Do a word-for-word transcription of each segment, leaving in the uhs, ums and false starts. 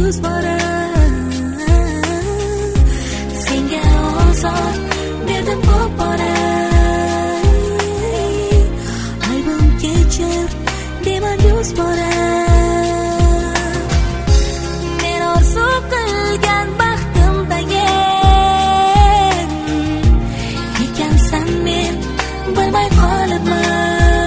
yuz borar. Senga ozor berdim ko'p bora. Aybim kechir deman yuz bora. Men orzu qilgan baxtimdagi ekansan, men bilmay qolibman.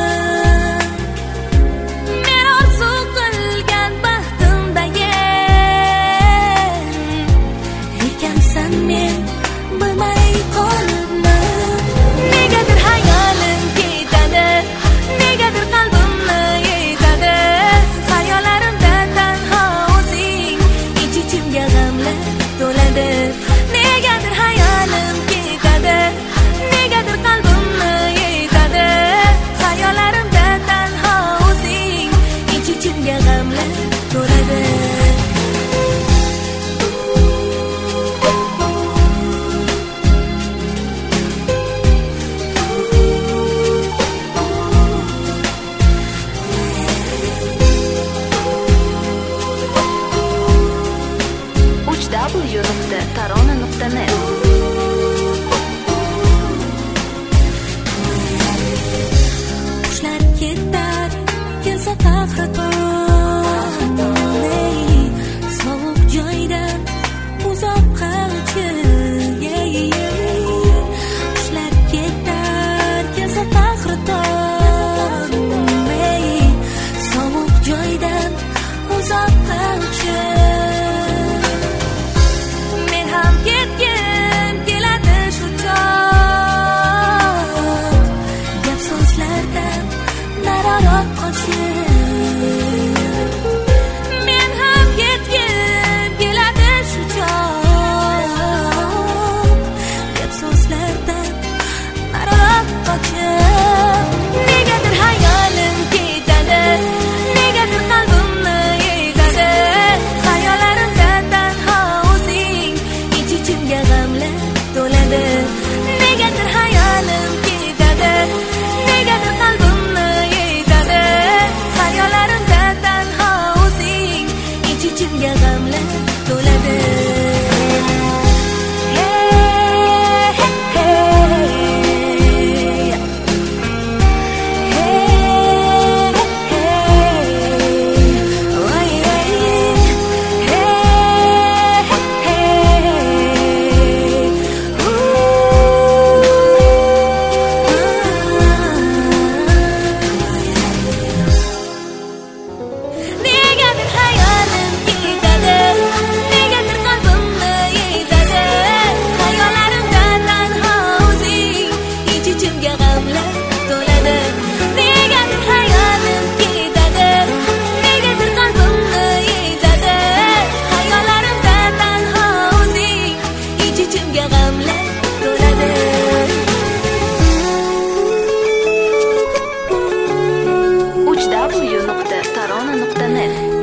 w nuqta tarona nuqta net Qushlar ketar, kelsa qahraton, sovuq joydan uzoqqa uchib. Qushlar ketar, kelsa qahraton, sovuq joydan uzoqqa uchib. Men ham ketgim keladi shu chog', deb so'zlardan nariroq qochib. Negadir hayolim ketadi, negadir qalbimni ezadi. Xayollarimda tanho o'zing, ich-ichimga g'amlar to'ladi. Negadir hayolim ketadi, negadir qalbimni ezadi. Xayollarimda tanho o'zing, ich-ichimga g'amlar to'ladi. w nuqta tarona nuqta net